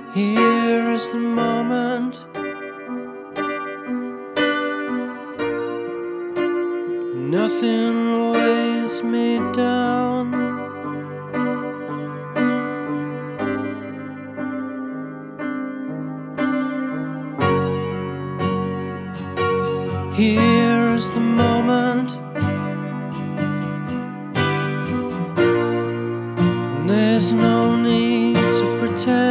Here is the moment, nothing weighs me down. Here is the moment, and there's no need to pretend.